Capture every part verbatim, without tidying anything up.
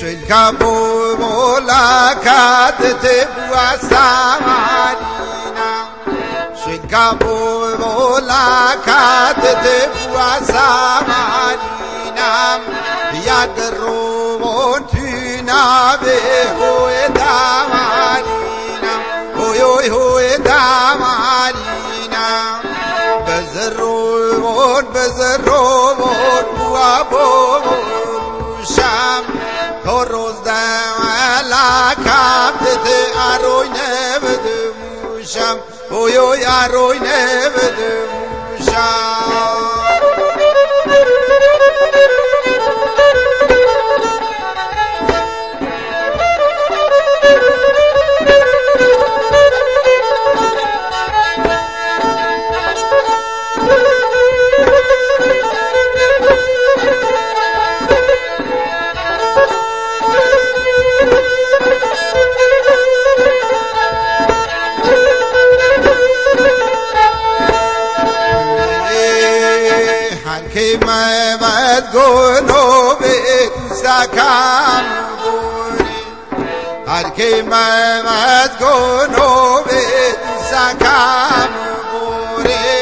شلکابو ملاقات تبوا سامارینا شلکابو ملاقات تبوا سامارینا یا گروون تینا به هوی دامارینا هوی هوی هوی دامارینا بزرون بزرون بوا بوا شام روز دم کابت آروی نبودم اوی اوی آروی نبودم که ممد گنو به سکم بوری هر که ممد گنو به سکم بوری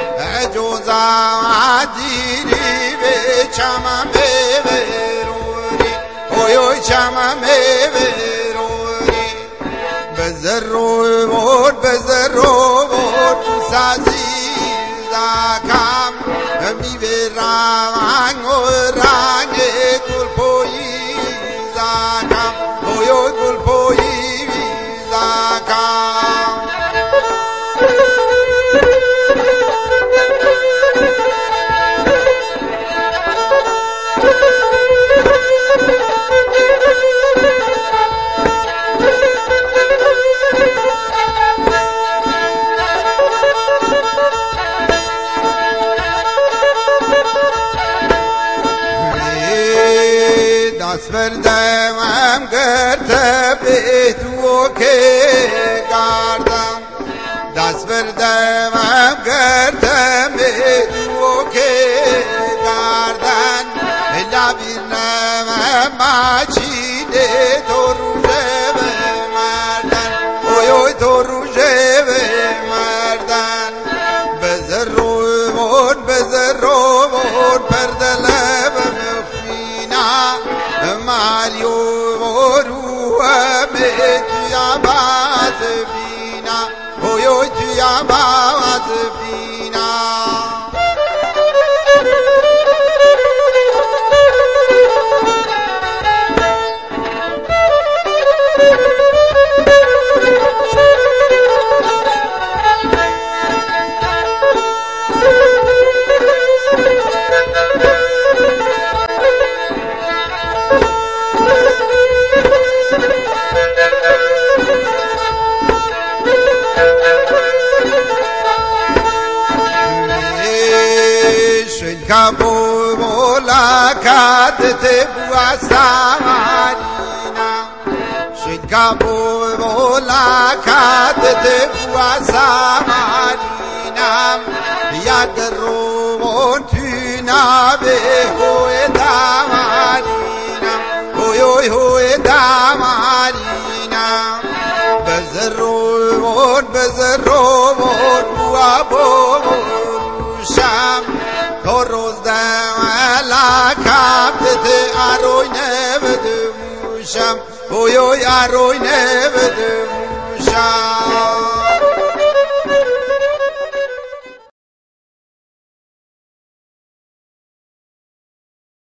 جوزا دیری به چمم بروری اوی اوی چمم بروری بزرو بود بزرو بود سازی زکم می به رنگ و رنگ گل پویی زکم اوی گل پویی زکم دست بردم گرته به تو که گردم دست بردم گرته به تو که گردن لبیرم مچیده تو روژه به مردن اوی اوی تو روژه به مردن بزر رو بود بزر رو بود پردله بمفینا ماریو رو به توی باز بینا اوی اوی توی باز بینا شلکابو ملاقات تبوا سامارینا شلکابو ملاقات تبوا سامارینا یا گروون تینا به هوی دامارینا هوی هوی هوی دامارینا بزرون بزرون بوا بوا شام روز دم کابت آروی نبودم اوی اوی آروی نبودم